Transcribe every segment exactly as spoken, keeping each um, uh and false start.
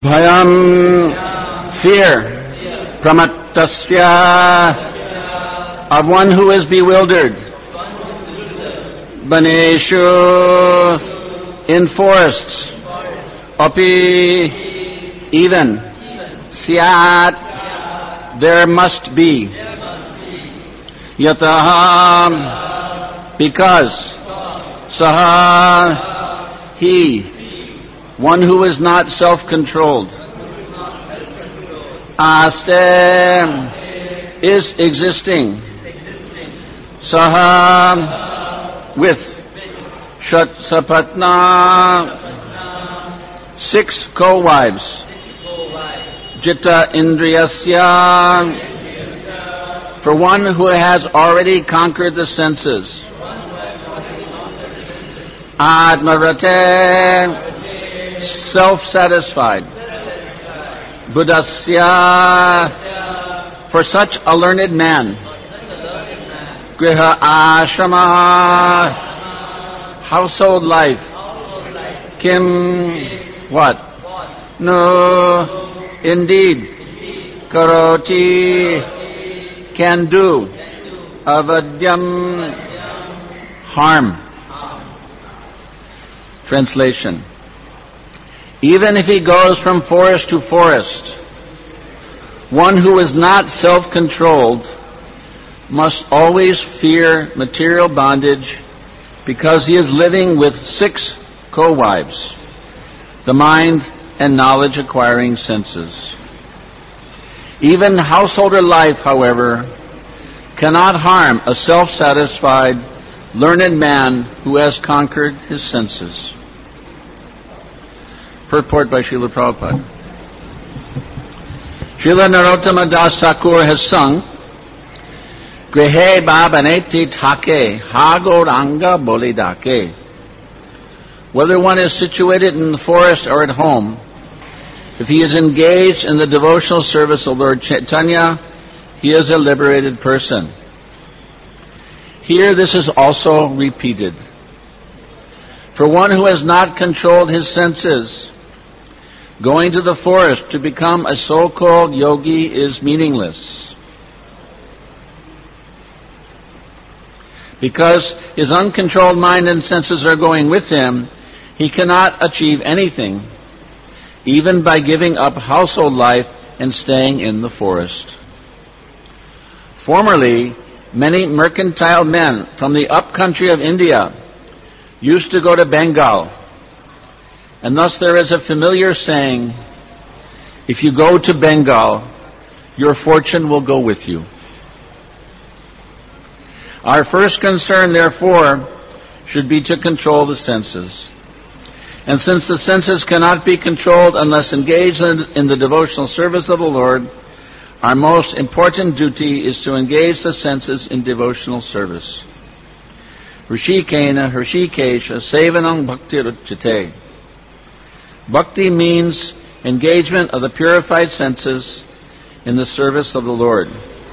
Bhayam, fear, pramattasya, of one who is bewildered, baneshu, in forests, api, even, syat, there must be, yataha, because, saha, he, one who is not self-controlled, aste, is existing, saha, with, shat sapatna, six co-wives, jitta indriyasya, for one who has already conquered the senses, atmarate, self-satisfied, buddhasya, for such a learned man, griha ashrama, household life, kim, what? No, indeed, karoti, can do, avadyam, harm. Translation. Even if he goes from forest to forest, one who is not self-controlled must always fear material bondage because he is living with six co-wives, the mind and knowledge-acquiring senses. Even householder life, however, cannot harm a self-satisfied, learned man who has conquered his senses. Purport by Srila Prabhupada. Srila Narottama Das Thakur has sung, Grihe babaneti thake, hagor anga bolidake. Whether one is situated in the forest or at home, if he is engaged in the devotional service of Lord Chaitanya, he is a liberated person. Here this is also repeated. For one who has not controlled his senses, going to the forest to become a so-called yogi is meaningless. Because his uncontrolled mind and senses are going with him, he cannot achieve anything, even by giving up household life and staying in the forest. Formerly, many mercantile men from the upcountry of India used to go to Bengal, and thus there is a familiar saying, if you go to Bengal, your fortune will go with you. Our first concern, therefore, should be to control the senses. And since the senses cannot be controlled unless engaged in the devotional service of the Lord, our most important duty is to engage the senses in devotional service. Rishikena, Rishikesha, Sevanam Bhakti Ruchate. Bhakti means engagement of the purified senses in the service of the Lord.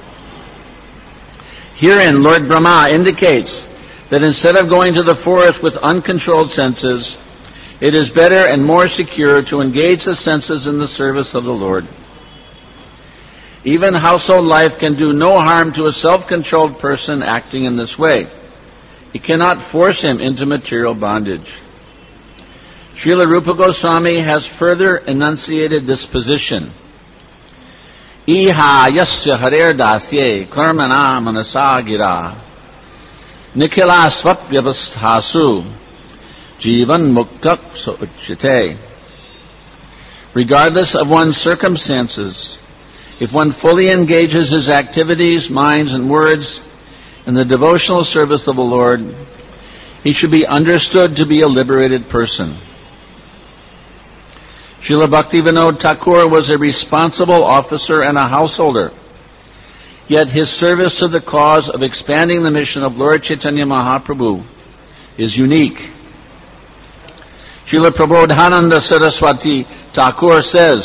Herein, Lord Brahma indicates that instead of going to the forest with uncontrolled senses, it is better and more secure to engage the senses in the service of the Lord. Even household life can do no harm to a self-controlled person acting in this way. It cannot force him into material bondage. Srila Rupa Goswami has further enunciated this position. Iha yasya harer dasye karmana manasa gira nikhila swapyavasthasu jivan muktak uchyate. Regardless of one's circumstances, if one fully engages his activities, minds, and words in the devotional service of the Lord, he should be understood to be a liberated person. Srila Bhaktivinoda Thakur was a responsible officer and a householder, yet his service to the cause of expanding the mission of Lord Chaitanya Mahaprabhu is unique. Srila Prabodhananda Saraswati Thakur says,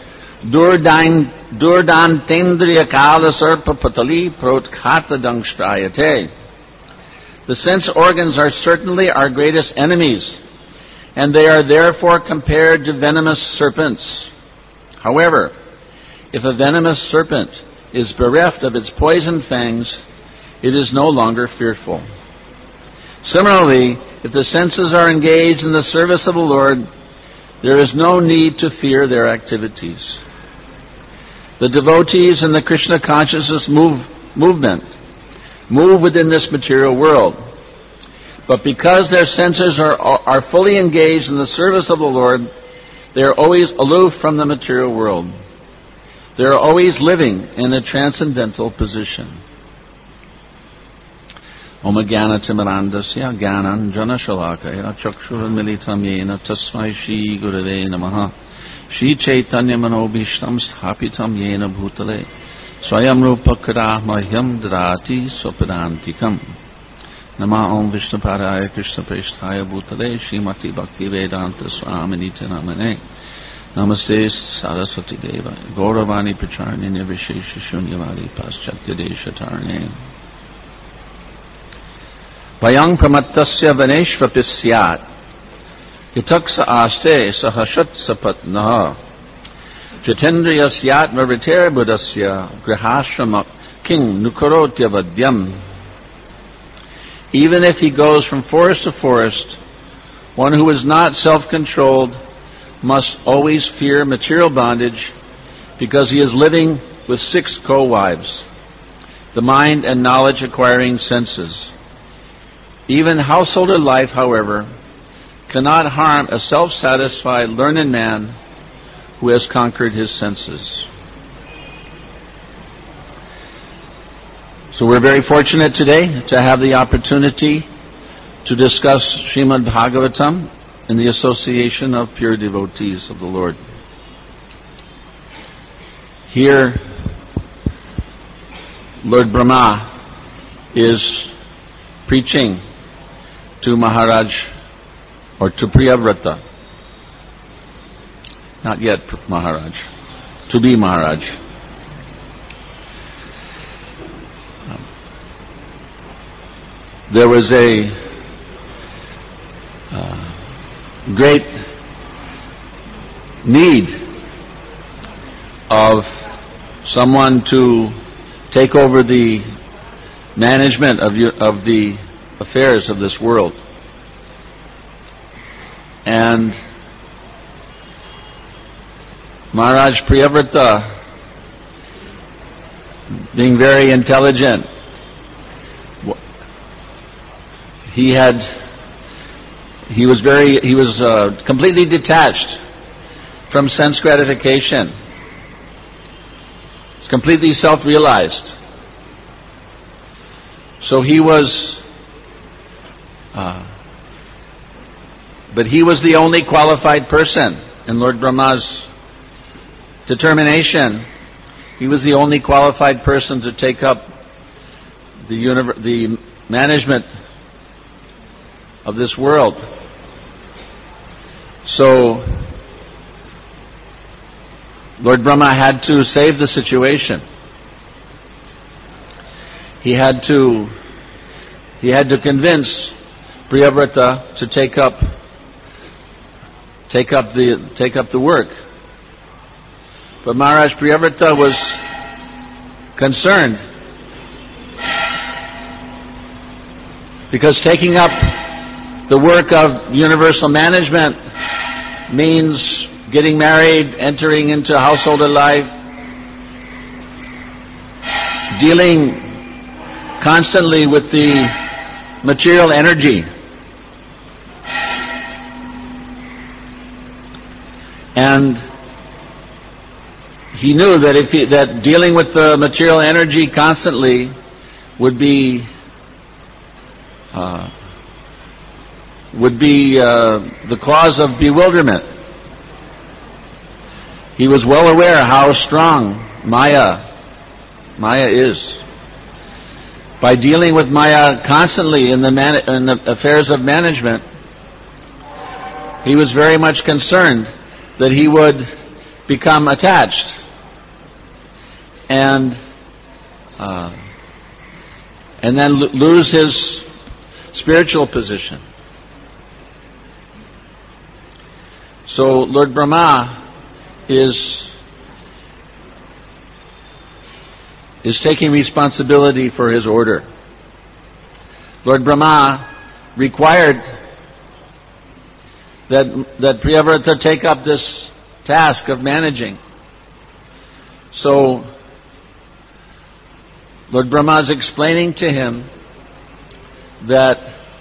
Durdan tendriya kala sarpa patali protkata dangshtrayate. The sense organs are certainly our greatest enemies, and they are therefore compared to venomous serpents. However, if a venomous serpent is bereft of its poison fangs, it is no longer fearful. Similarly, if the senses are engaged in the service of the Lord, there is no need to fear their activities. The devotees in the Krishna consciousness move, movement move within this material world. But because their senses are, are fully engaged in the service of the Lord, they are always aloof from the material world. They are always living in a transcendental position. Om Jnana-timirandasya Jnananjana-shalakaya Chakshurunmilitam Yena Tasmai Shri Gurave Namaha Shri Chaitanya Manobhishtam Sthapitam Yena Bhutale Swayam Rupa Kadahmahyam Drati Swapadantikam Nama Om Vishnupadaya Krishna Presthaya Bhutale Srimati Bhakti Vedanta Swaminiti Namane Namaste Saraswati Deva Gauravani Pacharni Nirvishesha Shunyavadi Paschatya Deshatarne Vayang pramattasya vaneshvapi syat Yataksa aste sahashat sapatnaha Jatendriya syat maritere buddhasya Grihashrama king nukarotya vadyam. Even if he goes from forest to forest, one who is not self-controlled must always fear material bondage because he is living with six co-wives, the mind and knowledge-acquiring senses. Even householder life, however, cannot harm a self-satisfied, learned man who has conquered his senses. So we're very fortunate today to have the opportunity to discuss Srimad Bhagavatam in the association of pure devotees of the Lord. Here, Lord Brahma is preaching to Maharaj, or to Priyavrata. Not yet Maharaj. To be Maharaj. There was a uh, great need of someone to take over the management of, of the affairs of this world. And Maharaj Priyavrata, being very intelligent, he had he was very he was uh, completely detached from sense gratification. He's completely self-realized. So he was Uh, but he was the only qualified person in Lord Brahma's determination. He was the only qualified person to take up the, univer- the management of this world. So Lord Brahma had to save the situation. He had to he had to convince Priyavrata to take up take up the take up the work. But Maharaj Priyavrata was concerned because taking up the work of universal management means getting married, entering into householder life, dealing constantly with the material energy. And he knew that if he, that dealing with the material energy constantly would be uh, would be uh, the cause of bewilderment. He was well aware how strong Maya Maya is. By dealing with Maya constantly in the, man- in the affairs of management, he was very much concerned that he would become attached and uh, and then lo- lose his spiritual position. So Lord Brahma is is taking responsibility for his order. Lord Brahma required that, that Priyavrata take up this task of managing. So, Lord Brahma is explaining to him that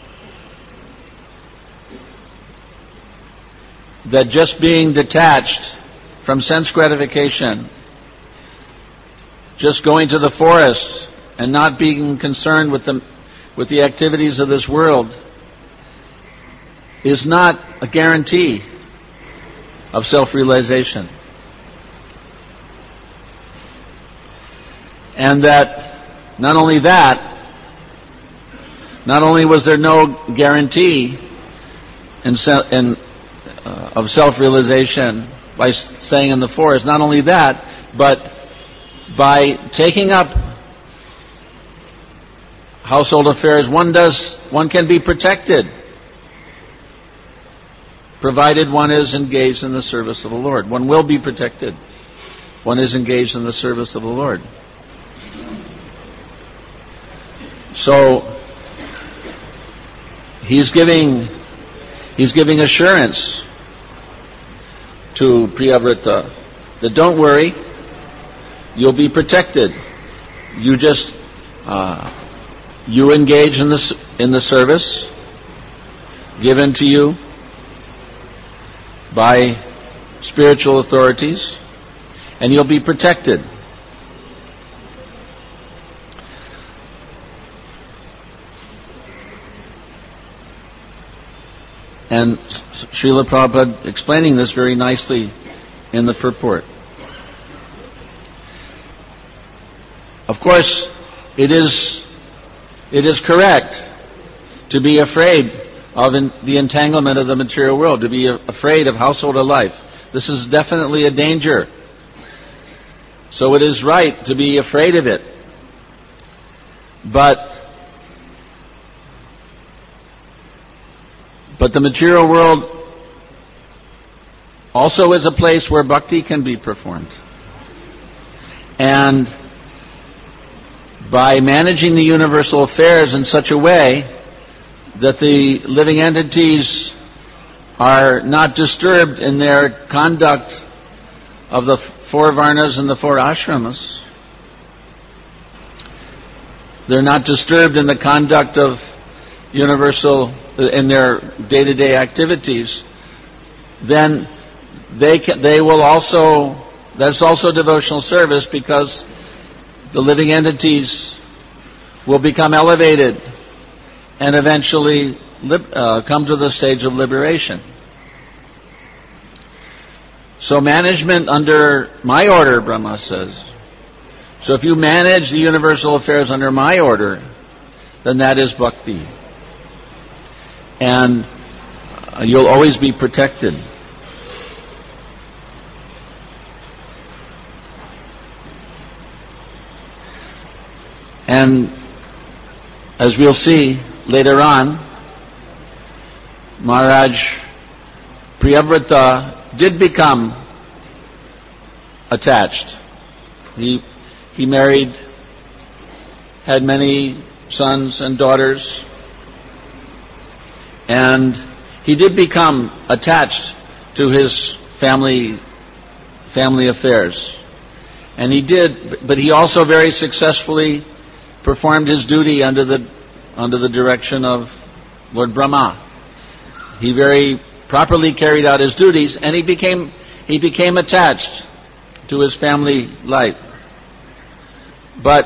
that just being detached from sense gratification, just going to the forest and not being concerned with the with the activities of this world is not a guarantee of self-realization. And that not only that, not only was there no guarantee in, in, uh, of self-realization by staying in the forest, not only that, but by taking up household affairs, one does, one can be protected, provided one is engaged in the service of the Lord. One will be protected. One is engaged in the service of the Lord. So he's giving he's giving assurance to Priyavrata that don't worry, you'll be protected. You just uh, you engage in the in the service given to you by spiritual authorities, and you'll be protected. And Srila Prabhupada explaining this very nicely in the purport. Of course, it is it is correct to be afraid of in, the entanglement of the material world, to be afraid of household life. This is definitely a danger. So it is right to be afraid of it. But But the material world also is a place where bhakti can be performed. And by managing the universal affairs in such a way that the living entities are not disturbed in their conduct of the four varnas and the four ashramas, they're not disturbed in the conduct of universal in their day-to-day activities, then they can, they will also, that's also devotional service, because the living entities will become elevated and eventually lib, uh, come to the stage of liberation. So management under my order, Brahma says. So if you manage the universal affairs under my order, then that is bhakti. And uh, you'll always be protected. And as we'll see later on, Maharaj Priyavrata did become attached. He he married, had many sons and daughters, and he did become attached to his family family affairs. And he did, but he also very successfully performed his duty under the under the direction of Lord Brahma. He very properly carried out his duties, and he became he became attached to his family life. But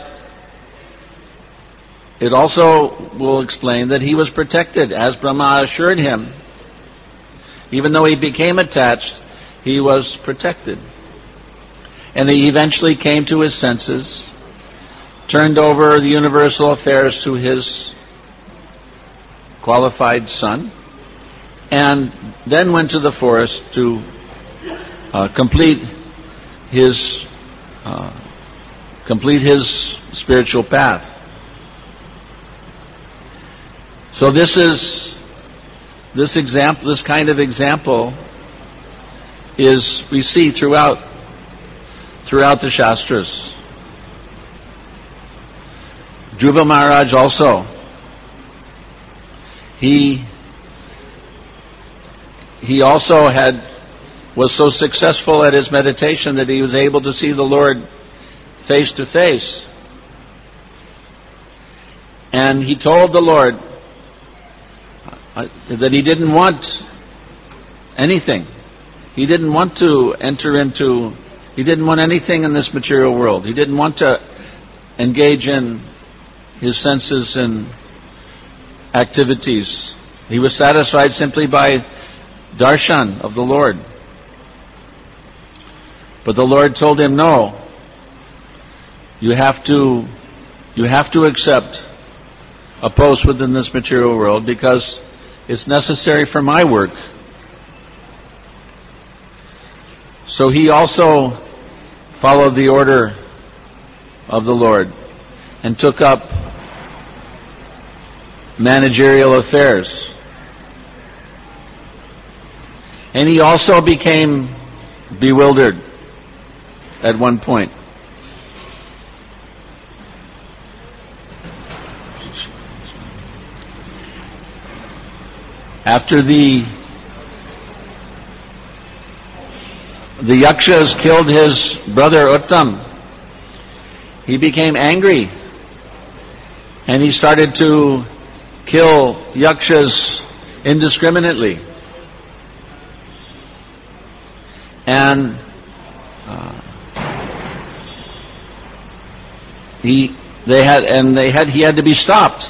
it also will explain that he was protected, as Brahma assured him. Even though he became attached, he was protected. And he eventually came to his senses, turned over the universal affairs to his qualified son, and then went to the forest to uh, complete his uh, complete his spiritual path. So this is this example, this kind of example, is we see throughout throughout the Shastras. Dhruva Maharaj also, he he also had was so successful at his meditation that he was able to see the Lord face to face. And he told the Lord that he didn't want anything. He didn't want to enter into, he didn't want anything in this material world. He didn't want to engage in his senses and activities. He was satisfied simply by darshan of the Lord. But the Lord told him, no, you have to, you have to accept a post within this material world because it's necessary for my work. So he also followed the order of the Lord and took up managerial affairs. And he also became bewildered at one point. After the the Yakshas killed his brother Uttam, he became angry and he started to kill Yakshas indiscriminately. And uh, he they had and they had he had to be stopped.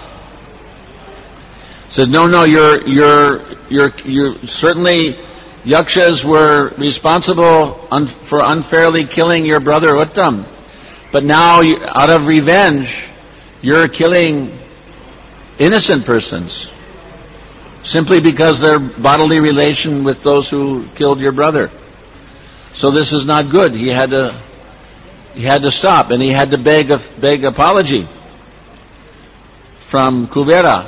Said, no, no, you're, you're, you're, you're certainly Yakshas were responsible un, for unfairly killing your brother Uttam. But now, you, out of revenge, you're killing innocent persons. Simply because they're bodily relation with those who killed your brother. So this is not good. He had to, he had to stop and he had to beg, a, beg apology from Kubera.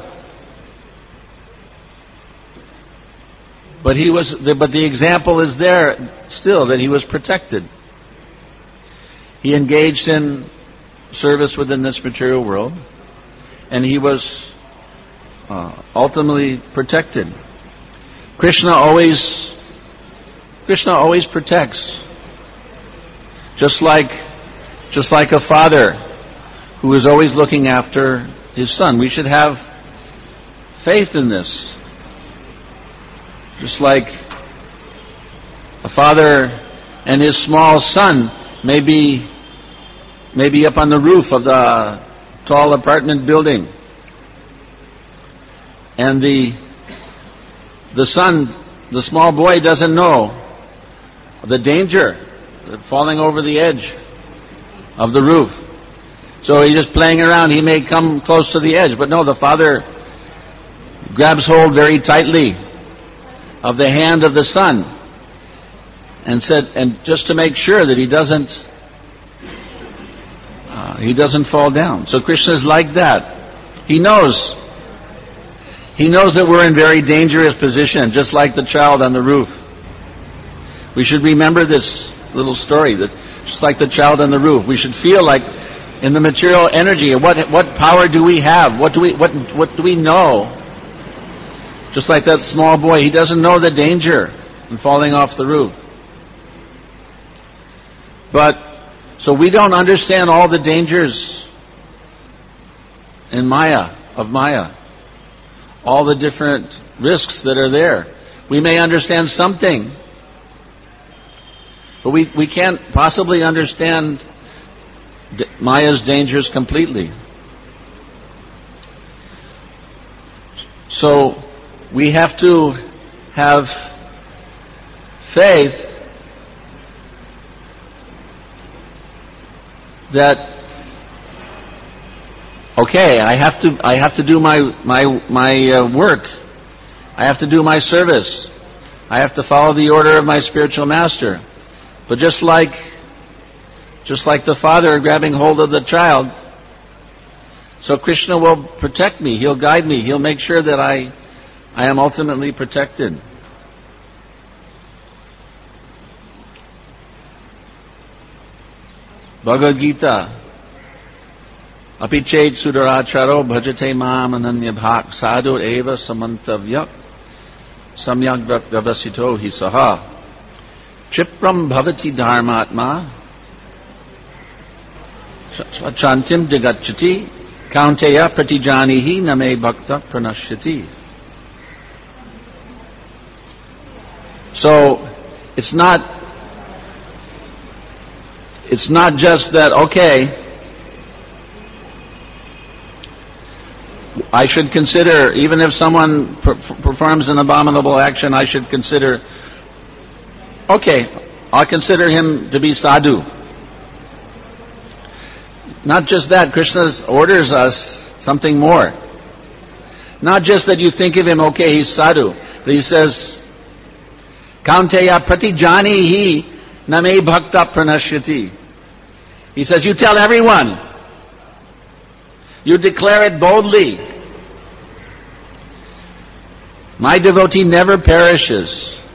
But he was, but the example is there still that he was protected. He engaged in service within this material world, and he was uh, ultimately protected. Krishna always, Krishna always protects, just like, just like a father who is always looking after his son. We should have faith in this. Just like a father and his small son may be, may be up on the roof of the tall apartment building. And the, the son, the small boy doesn't know the danger of falling over the edge of the roof. So he's just playing around. He may come close to the edge, but no, the father grabs hold very tightly of the hand of the son, and said, and just to make sure that he doesn't, uh, he doesn't fall down. So Krishna is like that. He knows, he knows that we're in very dangerous position, just like the child on the roof. We should remember this little story, that just like the child on the roof, we should feel like in the material energy. What what power do we have? What do we what what do we know? Just like that small boy, he doesn't know the danger in falling off the roof. But, so we don't understand all the dangers in Maya, of Maya. All the different risks that are there. We may understand something, but we, we can't possibly understand Maya's dangers completely. So, we have to have faith that, okay, I have to I have to do my my my uh, work. I have to do my service. I have to follow the order of my spiritual master. But just like just like the father grabbing hold of the child, so Krishna will protect me. He'll guide me. He'll make sure that I I am ultimately protected. Bhagavad Gita. Api ched sudaracharo bhajate mam ananya bhak sadhu eva samantavyak samyak vyavasito hi saha chipram bhavati dharmatma swachantim digachati kaunteya pratijanihi name bhakta pranashyati. So it's not it's not just that, okay, I should consider, even if someone per- performs an abominable action, I should consider, okay, I'll consider him to be sadhu. Not just that, Krishna orders us something more. Not just that you think of him, okay, he's sadhu, but he says, Kaunteya pratijani hi name bhakta pranashyati. He says, you tell everyone. You declare it boldly. My devotee never perishes.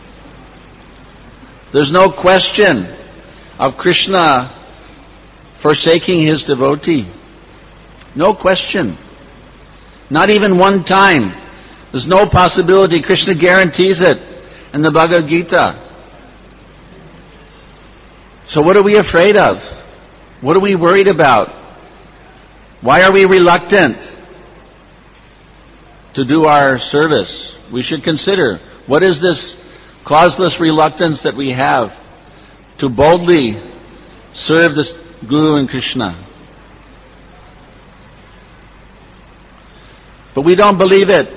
There's no question of Krishna forsaking his devotee. No question. Not even one time. There's no possibility. Krishna guarantees it in the Bhagavad Gita. So what are we afraid of? What are we worried about? Why are we reluctant to do our service? We should consider, what is this causeless reluctance that we have to boldly serve the Guru and Krishna? But we don't believe it.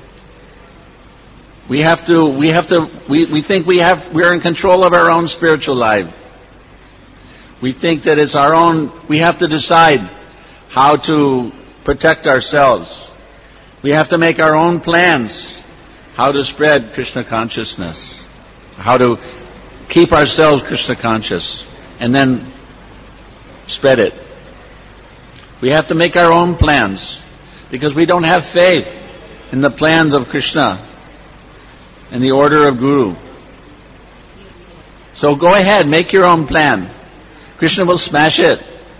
We have to, we have to, we, we think we have, we're in control of our own spiritual life. We think that it's our own, we have to decide how to protect ourselves. We have to make our own plans how to spread Krishna consciousness, how to keep ourselves Krishna conscious, and then spread it. We have to make our own plans because we don't have faith in the plans of Krishna and the order of Guru. So go ahead, make your own plan. Krishna will smash it.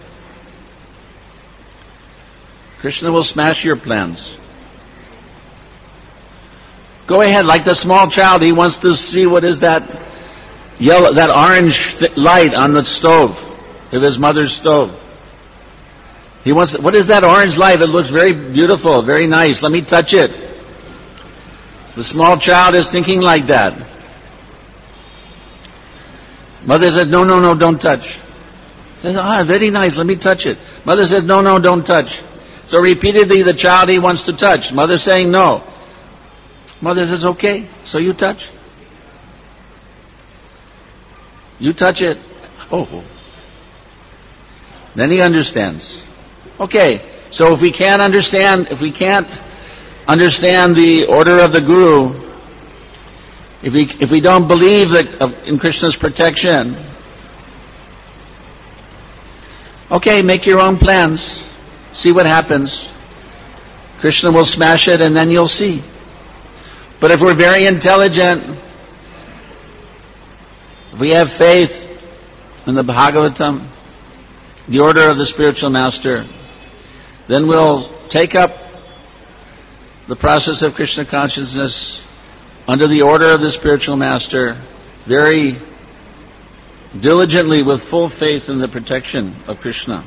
Krishna will smash your plans. Go ahead, like the small child, he wants to see what is that yellow, that orange light on the stove, of his mother's stove. He wants, what is that orange light? It looks very beautiful, very nice. Let me touch it. The small child is thinking like that. Mother said, no, no, no, don't touch. He says, ah, very nice, let me touch it. Mother said, no, no, don't touch. So repeatedly the child he wants to touch. Mother saying no. Mother says, okay, so you touch. You touch it. Oh. Then he understands. Okay, so if we can't understand, if we can't understand the order of the Guru, if we if we don't believe that in Krishna's protection, okay, make your own plans. See what happens. Krishna will smash it and then you'll see. But if we're very intelligent, if we have faith in the Bhagavatam, the order of the spiritual master, then we'll take up the process of Krishna consciousness under the order of the spiritual master very diligently with full faith in the protection of Krishna.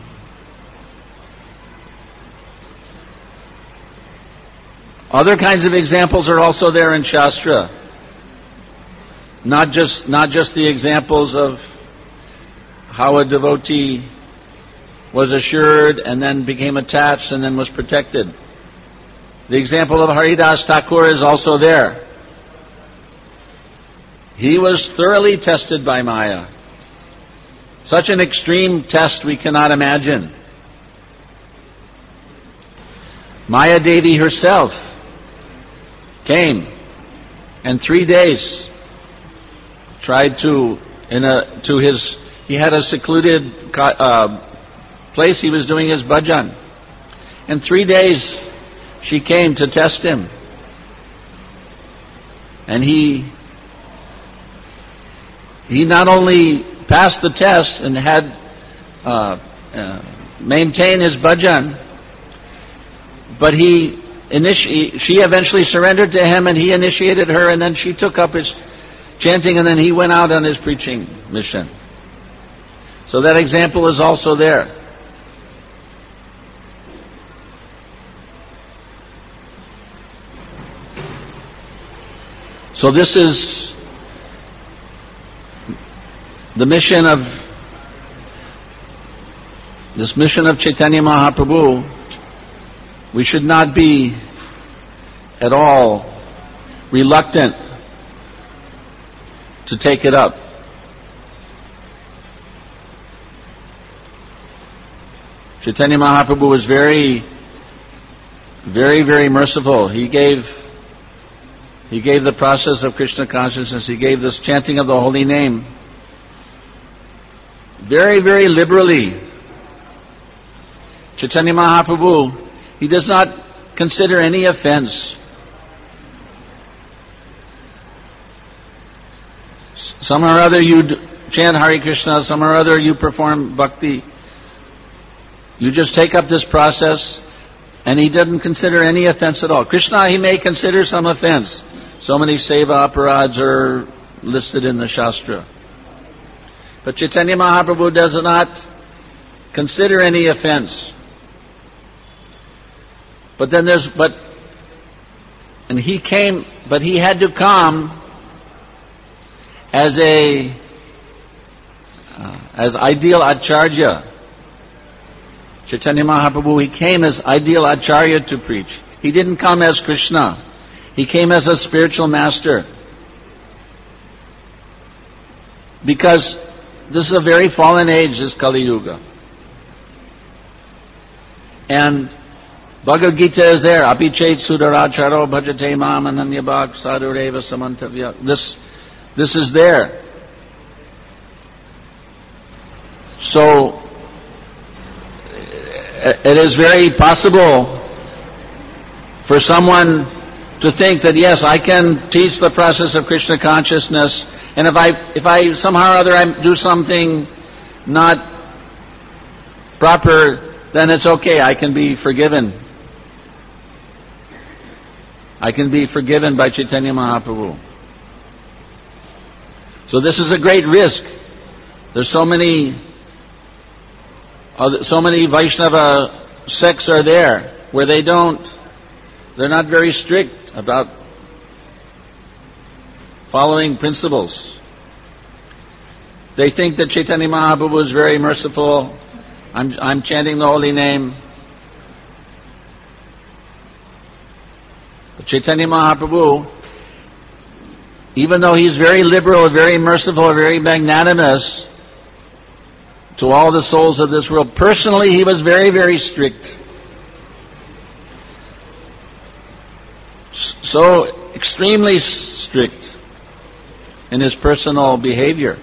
Other kinds of examples are also there in Shastra. Not just, not just the examples of how a devotee was assured and then became attached and then was protected. The example of Haridas Thakur is also there. He was thoroughly tested by Maya. Such an extreme test we cannot imagine. Maya Devi herself came and three days tried to, in a, to his, he had a secluded uh, place he was doing his bhajan. In three days she came to test him. And he, he not only passed the test and had uh, uh, maintained his bhajan, but he initi- she eventually surrendered to him, and he initiated her, and then she took up his chanting, and then he went out on his preaching mission. So that example is also there. So this is the mission of this mission of Chaitanya Mahaprabhu. We should not be at all reluctant to take it up. Chaitanya Mahaprabhu was very, very, very merciful. He gave He gave the process of Krishna consciousness. He gave this chanting of the holy name very, very liberally. Chaitanya Mahaprabhu, he does not consider any offense. Some or other you chant Hare Krishna, some or other you perform bhakti. You just take up this process, and he doesn't consider any offense at all. Krishna, he may consider some offense. So many seva aparads are listed in the Shastra. But Chaitanya Mahaprabhu does not consider any offense. But then there's, but, and he came, but he had to come as a, uh, as ideal Acharya. Chaitanya Mahaprabhu, he came as ideal Acharya to preach. He didn't come as Krishna. He came as a spiritual master. Because this is a very fallen age, this Kali Yuga. And Bhagavad Gita is there. Api chet sudaracharo bhajate mam ananyabhak sadureva samantavya. This, this is there. So, it is very possible for someone to think that, yes, I can teach the process of Krishna consciousness, and if I if I somehow or other I do something not proper, then it's okay, I can be forgiven. I can be forgiven by Chaitanya Mahaprabhu. So this is a great risk. There's so many, so many Vaishnava sects are there where they don't, they're not very strict about following principles. They think that Chaitanya Mahaprabhu is very merciful. I'm, I'm chanting the holy name. But Chaitanya Mahaprabhu, even though he's very liberal, very merciful, very magnanimous to all the souls of this world, personally he was very, very strict. So extremely strict in his personal behavior.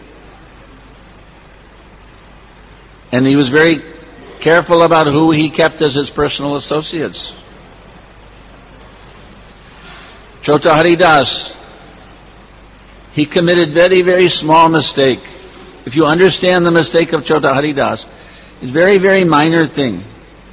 And he was very careful about who he kept as his personal associates. Chota Haridas, he committed very, very small mistake. If you understand the mistake of Chota Haridas, it's a very, very minor thing.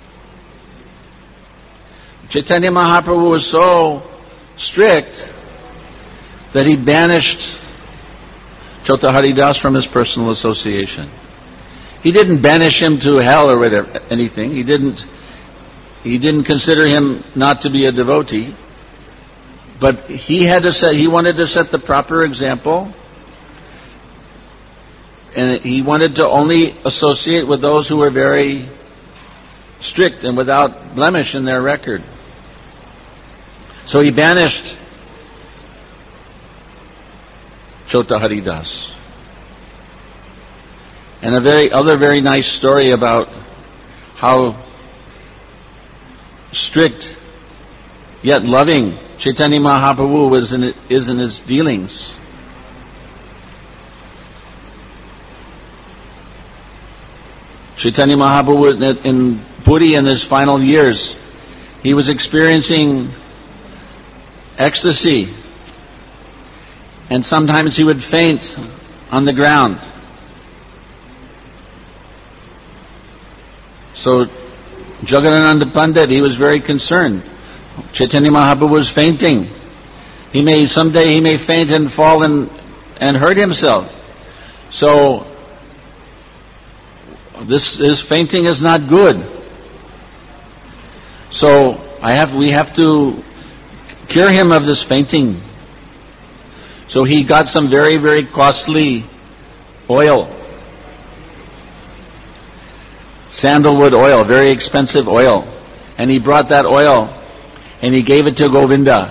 Chaitanya Mahaprabhu was so strict that he banished Chota Haridas from his personal association. He didn't banish him to hell or whatever, anything. He didn't. He didn't consider him not to be a devotee. But he had to set. He wanted to set the proper example, and he wanted to only associate with those who were very strict and without blemish in their record. So he banished Chota Haridas. And a very other very nice story about how strict yet loving Chaitanya Mahaprabhu was in, is in his dealings. Chaitanya Mahaprabhu in Puri in his final years, he was experiencing ecstasy, and sometimes he would faint on the ground. So Jagadananda Pandit, he was very concerned. Chaitanya Mahaprabhu was fainting. He may, someday he may faint and fall and, and hurt himself. So, this, this fainting is not good. So, I have, we have to cure him of this fainting. So he got some very, very costly oil. Sandalwood oil, very expensive oil. And he brought that oil and he gave it to Govinda.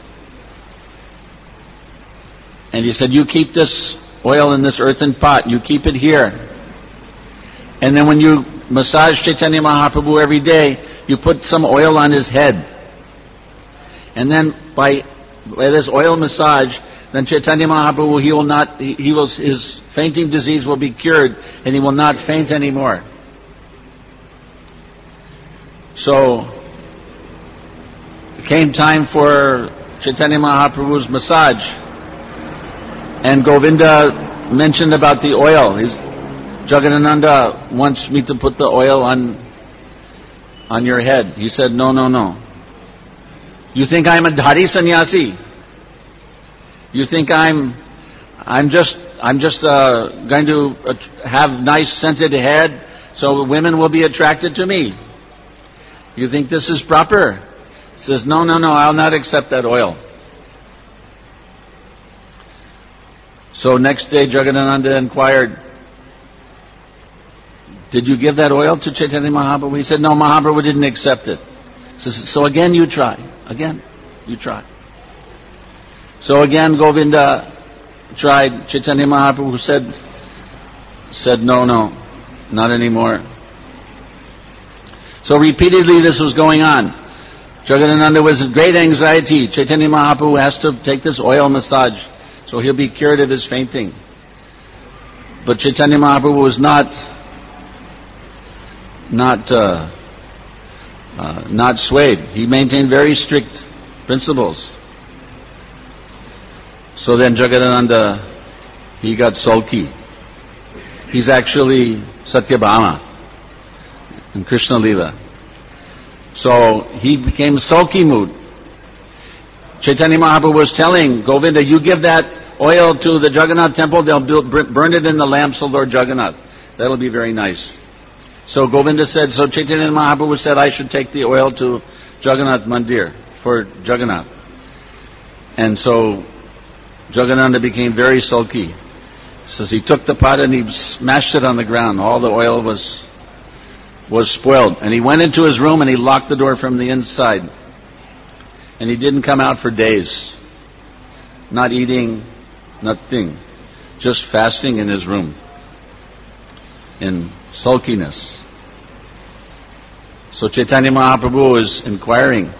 And he said, you keep this oil in this earthen pot, you keep it here. And then when you massage Chaitanya Mahaprabhu every day, you put some oil on his head. And then by, by this oil massage, then Chaitanya Mahaprabhu, he will not, he, he will, his fainting disease will be cured and he will not faint anymore. So, it came time for Chaitanya Mahaprabhu's massage. And Govinda mentioned about the oil. His, Jagadananda wants me to put the oil on, on your head. He said, no, no, no. You think I'm a dhari sannyasi? You think I'm, I'm just, I'm just uh, going to uh, have nice scented head so women will be attracted to me? You think this is proper? He says, no, no, no, I'll not accept that oil. So next day Jagadananda inquired, did you give that oil to Chaitanya Mahaprabhu? He said, no, Mahaprabhu didn't accept it. So, so again you try. Again, you try. So again Govinda tried. Chaitanya Mahaprabhu said, said, no, no, not anymore. So repeatedly this was going on. Jagadananda was in great anxiety. Chaitanya Mahaprabhu has to take this oil massage so he'll be cured of his fainting. But Chaitanya Mahaprabhu was not not uh, uh, not swayed. He maintained very strict principles. So then Jagadananda, he got sulky. He's actually Satyabhama in Krishna Leela. So he became sulky mood. Chaitanya Mahaprabhu was telling Govinda, you give that oil to the Jagannath temple, they'll build, burn it in the lamps of Lord Jagannath. That'll be very nice. So Govinda said, so Chaitanya Mahaprabhu said I should take the oil to Jagannath Mandir for Jagannath. And so Jagadananda became very sulky. So he took the pot and he smashed it on the ground. All the oil was was spoiled. And he went into his room and he locked the door from the inside. And he didn't come out for days. Not eating, nothing. Just fasting in his room. In sulkiness. So Chaitanya Mahaprabhu is inquiring.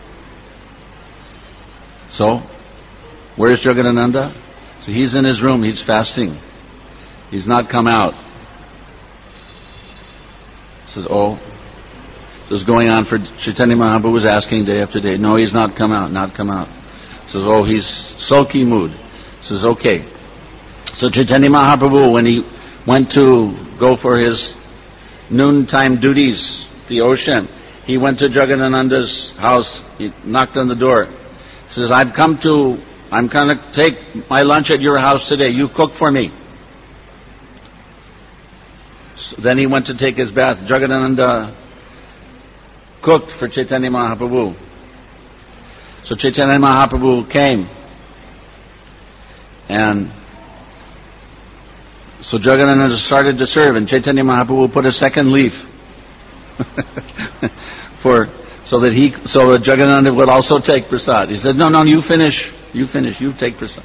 So, where's Jagadananda? So he's in his room, he's fasting. He's not come out. Says, oh, this is going on for Chaitanya Mahaprabhu was asking day after day. No, he's not come out, not come out. Says, oh, he's sulky mood. Says, okay. So Chaitanya Mahaprabhu, when he went to go for his noontime duties, the ocean, he went to Jagadananda's house. He knocked on the door. He says, I've come to, I'm going to take my lunch at your house today. You cook for me. So then he went to take his bath. Jagadananda cooked for Chaitanya Mahaprabhu. So Chaitanya Mahaprabhu came. And so Jagadananda started to serve, and Chaitanya Mahaprabhu put a second leaf for so that he so that Jagadananda would also take prasad. He said, "No, no, you finish, you finish, you take prasad."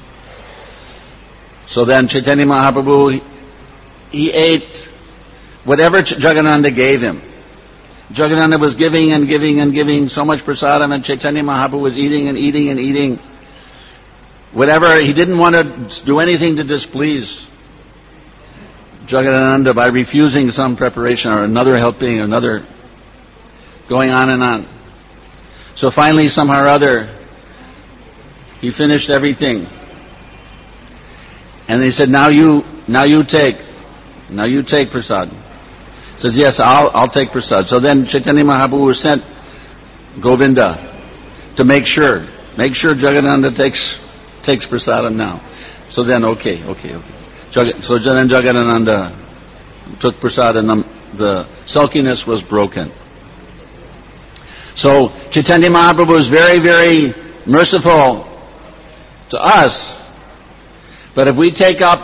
So then Chaitanya Mahaprabhu he, he ate whatever Jagadananda gave him. Jagadananda was giving and giving and giving so much prasadam, and Chaitanya Mahaprabhu was eating and eating and eating. Whatever, he didn't want to do anything to displease Jagadananda by refusing some preparation or another helping, another going on and on. So finally, somehow or other, he finished everything. And he said, now you, now you take, now you take prasad. Says, yes, I'll, I'll take prasad. So then Chaitanya Mahaprabhu sent Govinda to make sure. Make sure Jagadananda takes takes prasadam now. So then, okay, okay, okay. Jag- so then Jagadananda took prasad and the, the sulkiness was broken. So Chaitanya Mahaprabhu is very, very merciful to us. But if we take up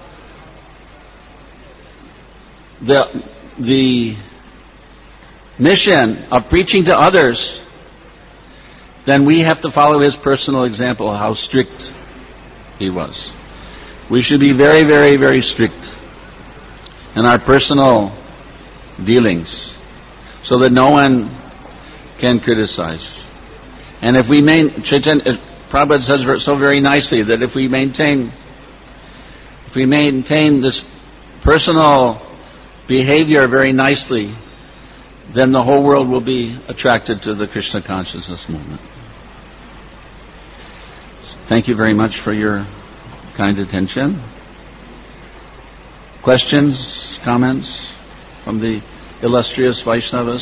the, the mission of preaching to others, then we have to follow his personal example, how strict he was. We should be very, very, very strict in our personal dealings so that no one can criticize. And if we maintain, Prabhupada says so very nicely that if we maintain, if we maintain this personal behavior very nicely, then the whole world will be attracted to the Krishna consciousness movement. Thank you very much for your kind attention. Questions, comments from the illustrious Vaishnavas?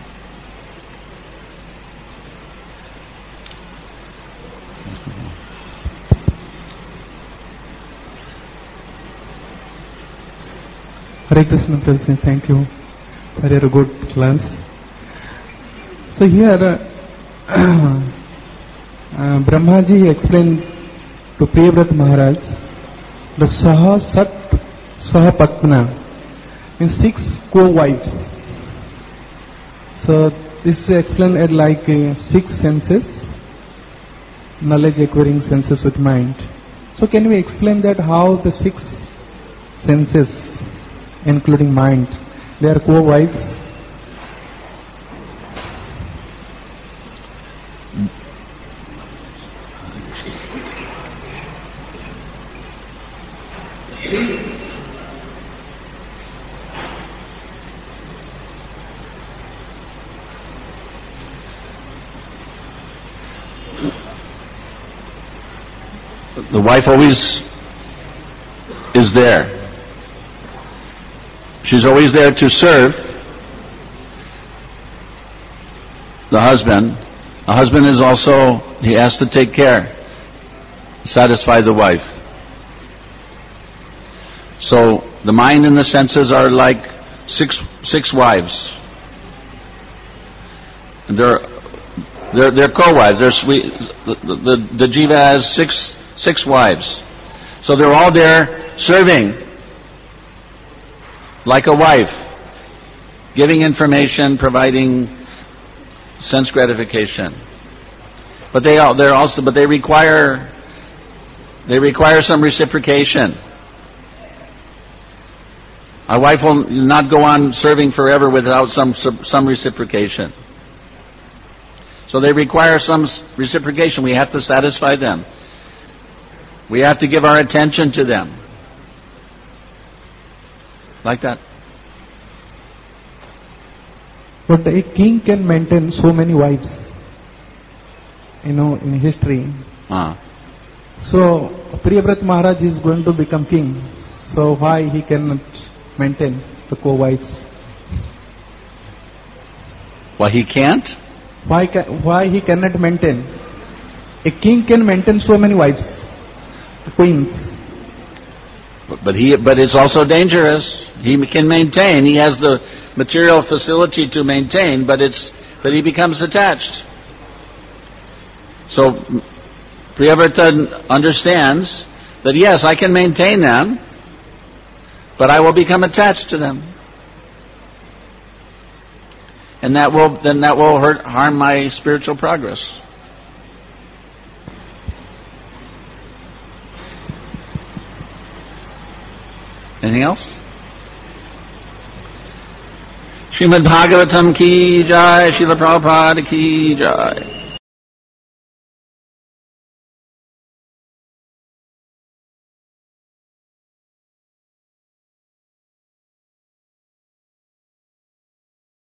Hare Krishna, Prabhuji, thank you for your good class. So here, uh, uh, Brahmaji explained to Priyavrat Maharaj the Saha Sat Saha Patna in six co-wives. So this is explained as like uh, six senses, knowledge acquiring senses with mind. So can we explain that how the six senses, including mind, they are co-wives? The wife always is there. She's always there to serve the husband. The husband is also, he has to take care, satisfy the wife. So the mind and the senses are like six six wives. And they're they're, they're co-wives. They're sweet, the, the, the jiva has six six wives. So they're all there serving like a wife, giving information, providing sense gratification. But they all, they're also, but they require, they require some reciprocation. A wife will not go on serving forever without some some reciprocation. So they require some reciprocation. We have to satisfy them. We have to give our attention to them. Like that. But a king can maintain so many wives, you know, in history. Ah. So Priyavrat Maharaj is going to become king. So why he cannot maintain the co-wives? Why he can't? Why ca- why he cannot maintain? A king can maintain so many wives, queens. But, but he, but it's also dangerous. He can maintain. He has the material facility to maintain, but it's, but he becomes attached. So Priyavrata understands that yes, I can maintain them, but I will become attached to them, and that will then that will hurt harm my spiritual progress. Anything else? Srimad Bhagavatam ki jai, Srila Prabhupada ki jai.